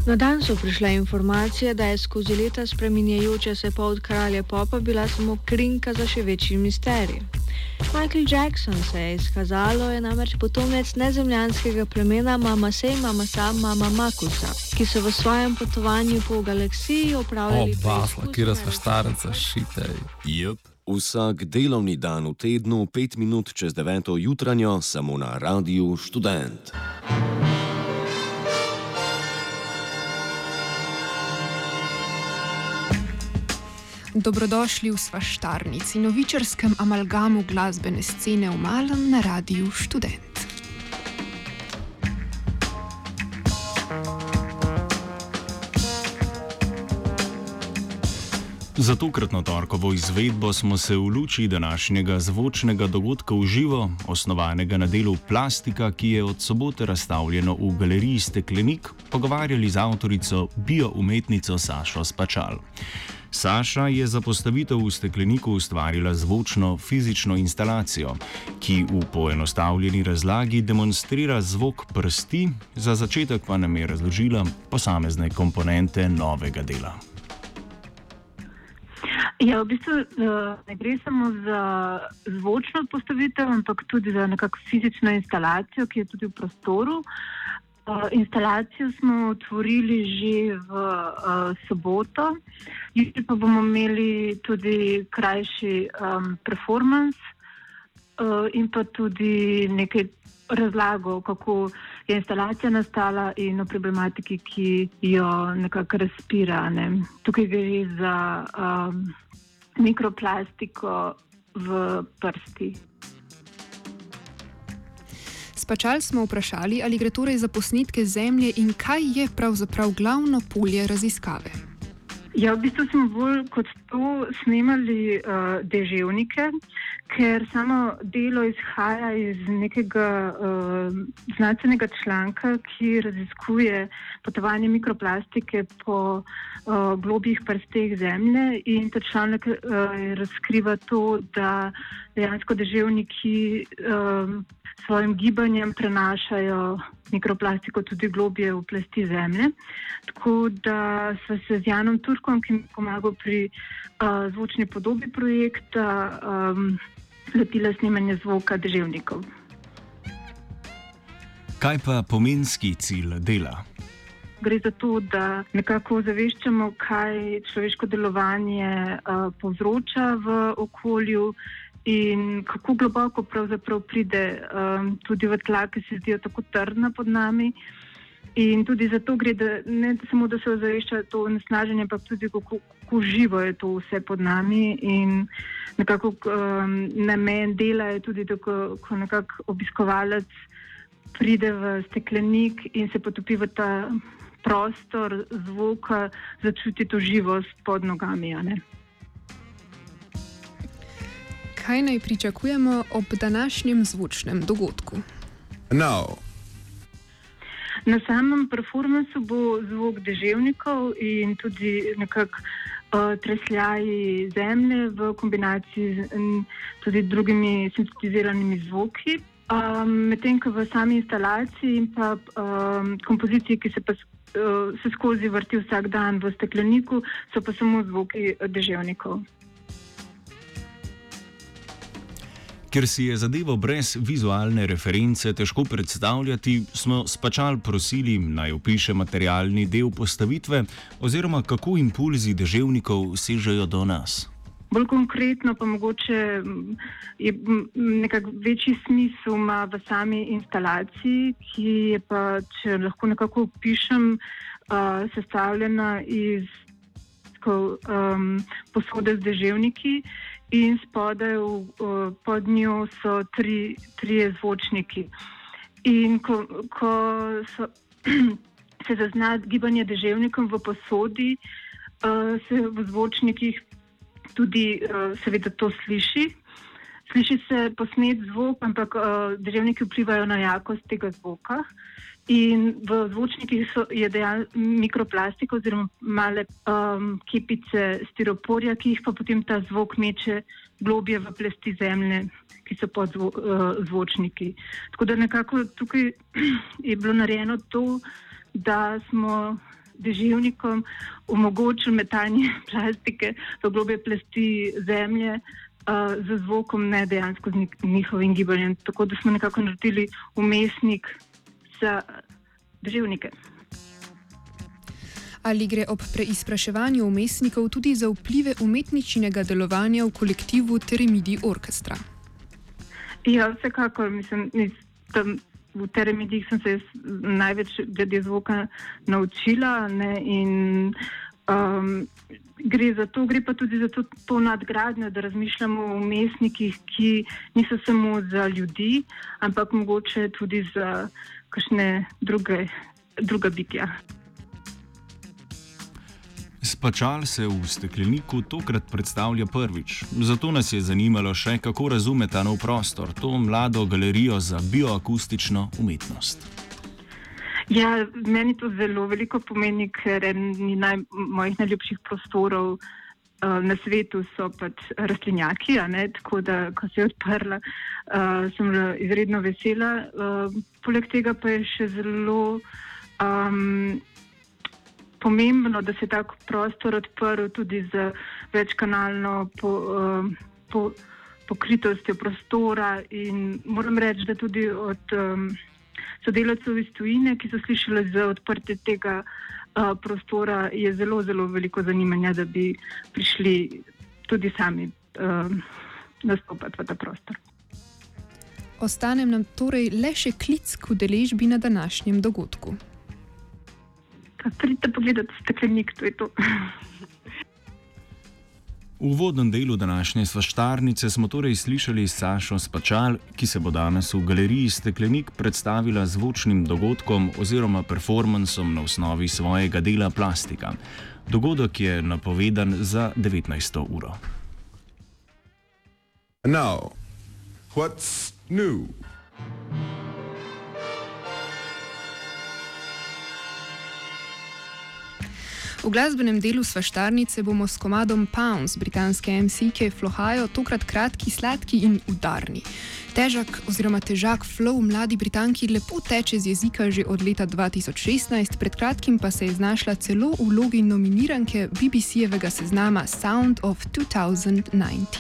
Na dan so prišle informacije, da je skozi leta spreminjajoča se pot kralja popa bila samo krinka za še večji misterij. Michael Jackson, se je izkazalo, je namreč potomec nezemljanskega plemena Mamasa Mama Makusa, ki so v svojem potovanju po galaksiji opravljali basla, kjer smo štarenca, šitej. Jep, vsak delovni dan v tednu, 5 minut čez 9. jutranjo, samo na Radiu Študent. Dobrodošli v svaštarnici, novičarskem amalgamu glasbene scene v Malem na Radiu Študent. Za tokratno torkovo izvedbo smo se v luči današnjega zvočnega dogodka v živo, osnovanega na delu Plastika, ki je od sobote razstavljeno v galeriji Steklenik, pogovarjali z avtorico, bioumetnico Sašo Spačal. Saša je za postavitev v Stekleniku ustvarila zvočno fizično instalacijo, ki v poenostavljeni razlagi demonstrira zvok prsti, za začetek pa nam je razložila posamezne komponente novega dela. Ja, v bistvu ne gre samo za zvočno postavitev, ampak tudi za nekako fizično instalacijo, ki je tudi v prostoru. Instalacijo smo otvorili že v soboto, jutri pa bomo imeli tudi krajši performance in pa tudi nekaj razlago, kako je instalacija nastala in o problematiki, ki jo nekako razpira. Ne. Tukaj gre za mikroplastiko v prsti. Spačal smo vprašali, ali gre torej za posnetke Zemlje in kaj je pravzaprav glavno polje raziskave. Ja, v bistvu smo bolj kot to snemali deževnike, ker samo delo izhaja iz nekega znanstvenega članka, ki raziskuje potovanje mikroplastike po globjih prsteh Zemlje, in ta članek razkriva to, da dejansko deževniki svojim gibanjem prenašajo mikroplastiko tudi globje v plasti Zemlje. Tako da sva se z Janom Turkom, ki mi pomaga pri zvočni podobi projekta, lotila snemanja zvoka deževnikov. Kaj pa pomenski cilj dela? Gre za to, da nekako zaveščamo, kaj človeško delovanje povzroča v okolju in kako globoko pravzaprav pride tudi v tla, ki se zdijo tako trdna pod nami. In tudi zato gre, da ne samo, da se ozavešča to onesnaženje, ampak tudi kako živo je to vse pod nami. In nekako namen dela je tudi, da ko nekako obiskovalec pride v Steklenik in se potopi v ta prostor zvoka, začuti to živost pod nogami. Kaj naj pričakujemo ob današnjem zvočnem dogodku? No. Na samem performansu bo zvok deževnikov in tudi nekako tresljaji Zemlje v kombinaciji z tudi drugimi sintetiziranimi zvoki. Medtem ko v sami instalaciji in pa kompoziciji, ki se pa se skozi vrti vsak dan v Stekleniku, so pa samo zvoki deževnikov. Ker si je zadevo brez vizualne reference težko predstavljati, smo Spačal prosili, naj opiše materialni del postavitve oziroma kako impulzi deževnikov sežejo do nas. Bolj konkretno pa mogoče je nekako večji smisel ima v sami instalaciji, ki je pa, če lahko nekako opišem, sestavljena iz posode z deževniki in spodaj pod njo so trije zvočniki. In ko se zazna gibanje deževnikom v posodi, se v zvočnikih tudi seveda to sliši. Sliši se posnet zvok, ampak deževniki vplivajo na jakost tega zvoka. In v zvočnikih je mikroplastika oziroma male kepice stiroporja, ki jih pa potem ta zvok meče globje v plasti Zemlje, ki so pod zvočniki. Tako da nekako tukaj je bilo narejeno to, da smo deževnikom omogočili metanje plastike v globje plasti zemlje z zvokom, ne dejansko z njihovim gibanjem. Tako da smo nekako naredili umestnik za deževnike. Ali gre ob preizpraševanju umestnikov tudi za vplive umetničinega delovanja v kolektivu Teremidi Orkestra? Ja, vsekakor. V Teremidih sem se največ glede zvoka naučila, ne, in gre pa tudi za to nadgradnjo, da razmišljamo o umestnikih, ki niso samo za ljudi, ampak mogoče tudi za kakšne druga bitja. Spačal se v stekleniku tokrat predstavlja prvič, zato nas je zanimalo še, kako razume ta nov prostor, to mlado galerijo za bioakustično umetnost. Ja, meni to zelo veliko pomeni, ker eni mojih najljubših prostorov na svetu so pač rastlinjaki, tako da, ko se je odprla, sem bila izredno vesela. Poleg tega pa je še zelo pomembno, da se tak prostor odprl tudi z večkanalno pokritostjo prostora, in moram reči, da tudi od sodelavcev iz tujine, ki so slišali za odprtje tega prostora, je zelo, zelo veliko zanimanja, da bi prišli tudi sami nastopati v ta prostor. Ostane nam torej le še klic k udeležbi na današnjem dogodku. Pridite pogledati steklenik, to je to. V uvodnem delu današnje svaštarnice smo torej slišali Sašo Spačal, ki se bo danes v galeriji Steklenik predstavila zvočnim dogodkom oziroma performansom na osnovi svojega dela Plastika. Dogodek je napovedan za 19. uro. Now, what's new? V glasbenem delu svaštarnice bomo s komadom Pounds britanske MC-ke Flohajo tokrat kratki, sladki in udarni. Težak flow mladi Britanki lepo teče z jezika že od leta 2016, pred kratkim pa se je znašla celo v vlogi nominiranke BBC-jevega seznama Sound of 2019.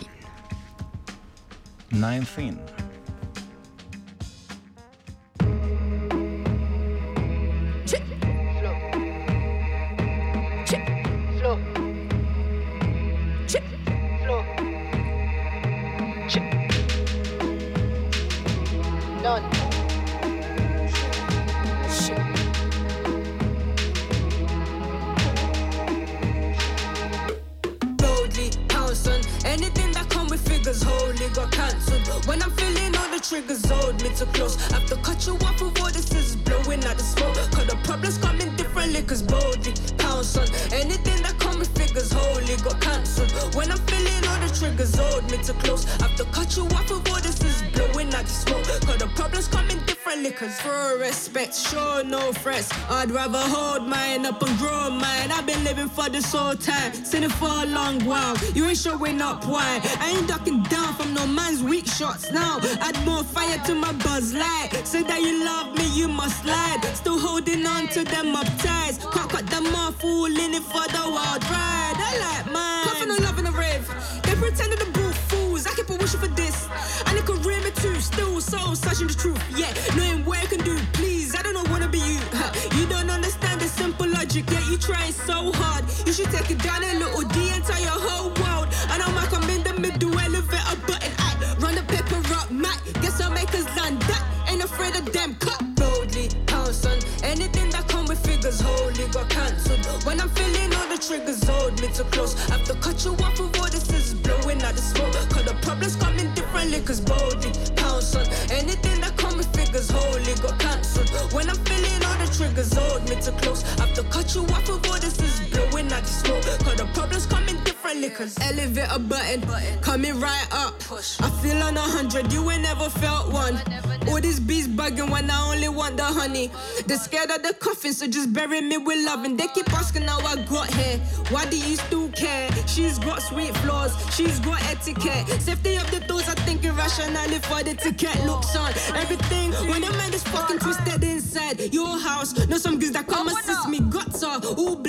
When I'm feeling all the triggers hold me too close, I have to cut you off with all this is blowing out the smoke. Cause the problems come in different liquors, boldly pounce on anything that come with figures wholly got cancelled. When I'm feeling all the triggers hold me too close, I have to cut you off with all this is blowing out the smoke. Cause the problems come in different liquors. For respect, sure no threats, I'd rather hold mine up and grow mine. I've been living for this whole time, seen it for a long while. You ain't showing up, why? I ain't ducking down from no man's weak shots now. Add more fire to my buzz light. Say that you love me, you must slide. Still holding on to them upties. Can't cut them off, all in it for the wild ride. I like mine. Puffin' on love in a rave. They pretending to boo fools. I keep on wishing for this. And it could rim me too. Still so searching the truth. Yeah, knowing what I can do. Please, I don't wanna be you. You don't understand the simple logic. Yeah, you trying so hard. You should take it down a little D and tell your whole world. And I'm like I'm in the middle, elevator button. Run the paper up, Mac. Guess I'll make us land that. Ain't afraid of them. Cut boldly, pounce on anything that come with figures. Wholly got cancelled. When I'm feeling all the triggers hold me too close, I have to cut you off with all this is blowing out the smoke. Cause the problems come in different liquors. Boldly, pounce on anything that come with figures. Wholly got cancelled. When I'm feeling all the triggers hold me too close, I have to cut you off with all this is blowing out the smoke. Cause the problems come in different liquors. Elevator button, coming right up. I feel on 100, you ain't never felt one. All these bees bugging when I only want the honey. They're scared of the coffin, so just bury me with love. And they keep asking how I got here. Why do you still care? She's got sweet flaws, she's got etiquette. Safety of the doors, I think irrationally for the ticket. Looks on everything when your mind is fucking twisted inside your house. Know some girls that come assist me, guts are all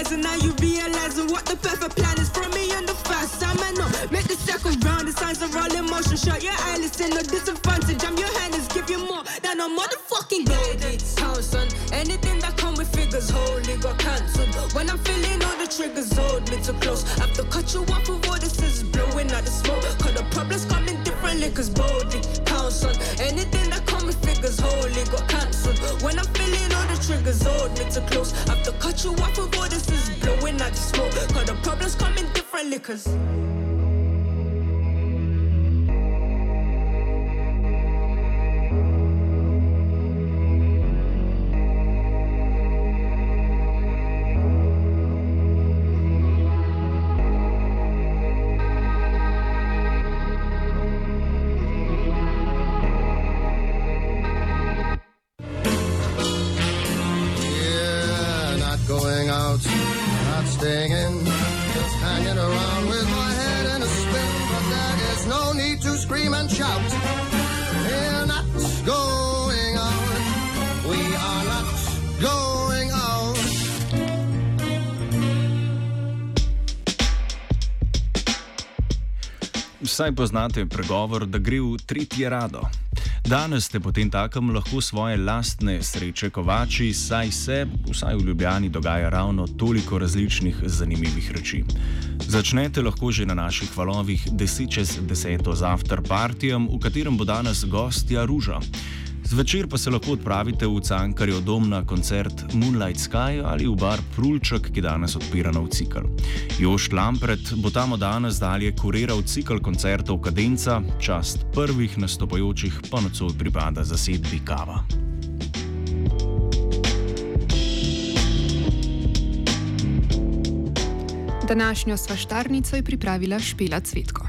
rise and now you realizing what the perfect plan is for me in the fast time. I know, make the circle round, the signs are all in motion. Shut your eyes, listen, no disadvantage. I'm your hand is give you more than a motherfucking goldie. Town son, anything that come with figures, holy got cancelled. When I'm feeling all the triggers, hold me too close. I have to cut you off with all this is blowing out the smoke. Cause the problems come in different liquors, boldly. Town son, anything that come with figures, holy got cancelled. When I'm feeling all the triggers, hold me too close. I have to cut you off with all this is blowing out the smoke. Cause the problems come in different liquors. Going out, not staying in, just hanging around with my head in a spin. But there is no need to scream and shout. We're not going out. We are not going out. Saj poznate pregovor, da gre v tretje rado. Danes ste potem takem lahko svoje lastne sreče kovači, saj se, vsaj v Ljubljani, dogaja ravno toliko različnih zanimivih reči. Začnete lahko že na naših valovih 10:10 z afterpartijem, v katerem bo danes gostja Ruža. Zvečer pa se lahko odpravite v Cankarjev dom na koncert Moonlight Sky ali v bar Prulček, ki danes odpira nov cikel. Jošt Lampret bo tam od danes dalje kuriral cikel koncertov Kadenca, čast prvih nastopajočih pa nocoj pripada zasedbi Kava. Današnjo svaštarnico je pripravila Špela Cvetko.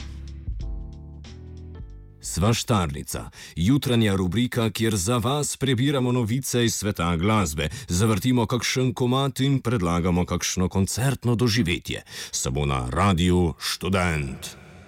Svaštarnica, jutranja rubrika, kjer za vas prebiramo novice iz sveta glasbe, zavrtimo kakšen komad in predlagamo kakšno koncertno doživetje. Samo na Radiu Študent.